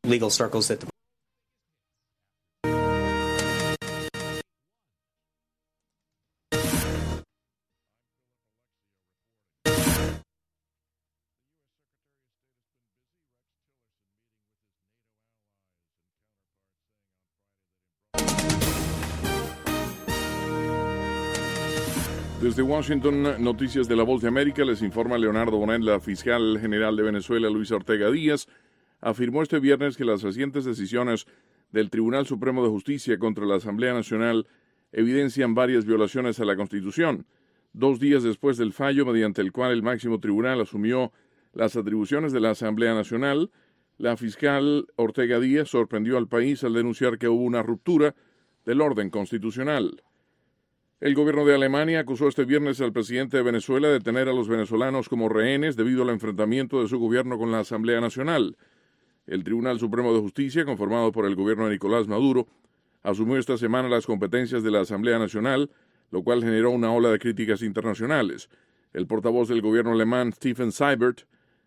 legal circles that the Desde Washington, Noticias de la Voz de América, les informa Leonardo Bonet. La fiscal general de Venezuela, Luisa Ortega Díaz, afirmó este viernes que las recientes decisiones del Tribunal Supremo de Justicia contra la Asamblea Nacional evidencian varias violaciones a la Constitución. 2 días después del fallo mediante el cual el máximo tribunal asumió las atribuciones de la Asamblea Nacional, la fiscal Ortega Díaz sorprendió al país al denunciar que hubo una ruptura del orden constitucional. El gobierno de Alemania acusó este viernes al presidente de Venezuela de tener a los venezolanos como rehenes debido al enfrentamiento de su gobierno con la Asamblea Nacional. El Tribunal Supremo de Justicia, conformado por el gobierno de Nicolás Maduro, asumió esta semana las competencias de la Asamblea Nacional, lo cual generó una ola de críticas internacionales. El portavoz del gobierno alemán, Steffen Seibert,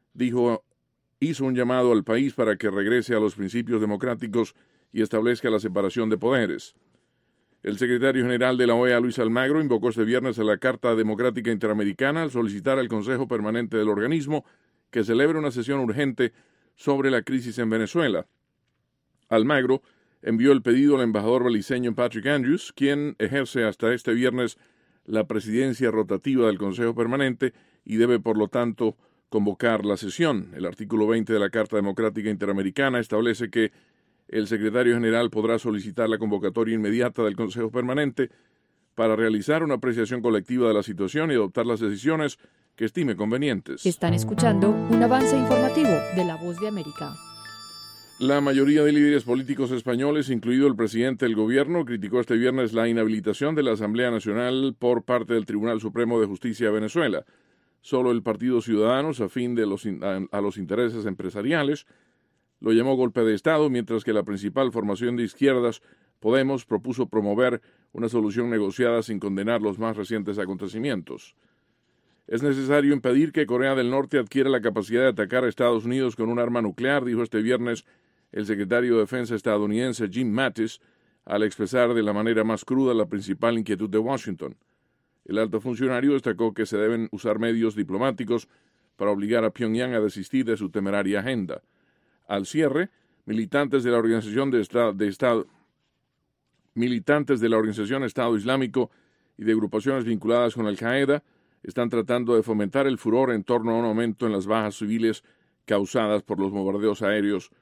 hizo un llamado al país para que regrese a los principios democráticos y establezca la separación de poderes. El secretario general de la OEA, Luis Almagro, invocó este viernes a la Carta Democrática Interamericana al solicitar al Consejo Permanente del organismo que celebre una sesión urgente sobre la crisis en Venezuela. Almagro envió el pedido al embajador beliceño Patrick Andrews, quien ejerce hasta este viernes la presidencia rotativa del Consejo Permanente y debe, por lo tanto, convocar la sesión. El artículo 20 de la Carta Democrática Interamericana establece que el secretario general podrá solicitar la convocatoria inmediata del Consejo Permanente para realizar una apreciación colectiva de la situación y adoptar las decisiones que estime convenientes. Están escuchando un avance informativo de La Voz de América. La mayoría de líderes políticos españoles, incluido el presidente del gobierno, criticó este viernes la inhabilitación de la Asamblea Nacional por parte del Tribunal Supremo de Justicia de Venezuela. Solo el Partido Ciudadanos, afín a los intereses empresariales, lo llamó golpe de Estado, mientras que la principal formación de izquierdas, Podemos, propuso promover una solución negociada sin condenar los más recientes acontecimientos. Es necesario impedir que Corea del Norte adquiera la capacidad de atacar a Estados Unidos con un arma nuclear, dijo este viernes el secretario de Defensa estadounidense Jim Mattis, al expresar de la manera más cruda la principal inquietud de Washington. El alto funcionario destacó que se deben usar medios diplomáticos para obligar a Pyongyang a desistir de su temeraria agenda. Al cierre, militantes de la Organización Estado Islámico y de agrupaciones vinculadas con Al-Qaeda están tratando de fomentar el furor en torno a un aumento en las bajas civiles causadas por los bombardeos aéreos